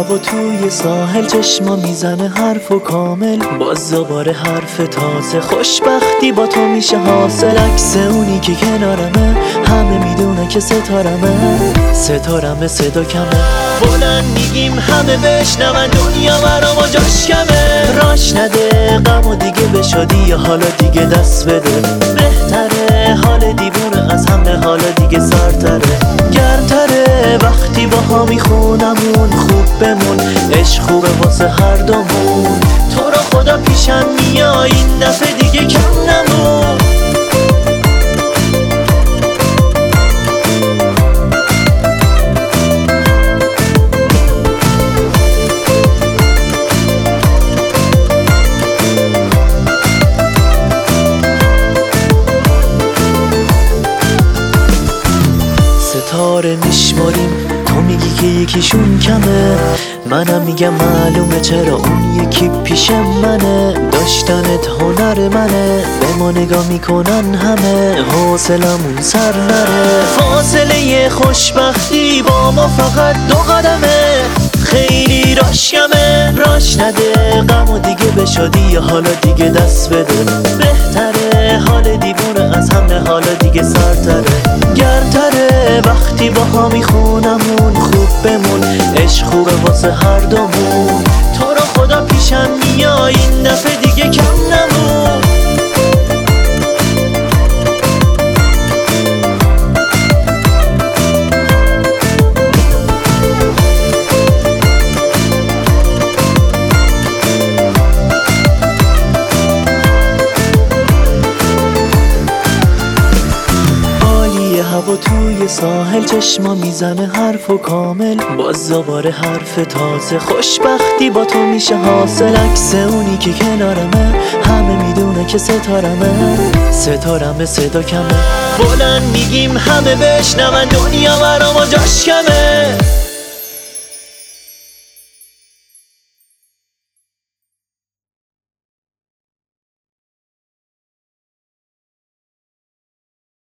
هوا توی ساحل، چشما میزنه حرف و کامل، باز دوباره حرف تازه. خوشبختی با تو میشه حاصل، عکس اونی که کنارمه، همه میدونه که ستارمه صدا کمه. بلند میگیم همه بشنون، دنیا برا ما جاش کمه. راش نده غم و دیگه به شادی، یا حالا دیگه دست بده. بهتره حال دیوونه از همه، حالا دیگه سرتره گرمتره. وقتی با ها میخونمون خوب بمون، عشق خوبه واسه هر دومون. تو رو خدا پیشم میای این دفعه دیگه کم نمون. ستاره میشماریم، تو میگی که یکیشون کمه، منم میگم معلومه چرا اون یکی پیش منه. داشتنت هنر منه، به ما نگاه میکنن همه، حوصلمون سر نره. فاصله خوشبختی با ما فقط 2 قدمه، خیلی راش کمه. راش نده غم و دیگه به شادی، یا حالا دیگه دست بده. بهتره حال دیوونه از همه، حالا دیگه سرتره گرمتره. وقتی با ها میخونمون خوب بمون، عشق خوبه واسه هر دومون. تو رو خدا پیشم میای این دفعه دیگه کم نمون. هوا توی ساحل، چشما میزنه حرف و کامل، باز دوباره حرف تازه. خوشبختی با تو میشه حاصل، عکس اونی که کنارمه، همه میدونه که ستارمه صدا کمه. بلند میگیم همه بشنون، دنیا برا ما جاش کمه.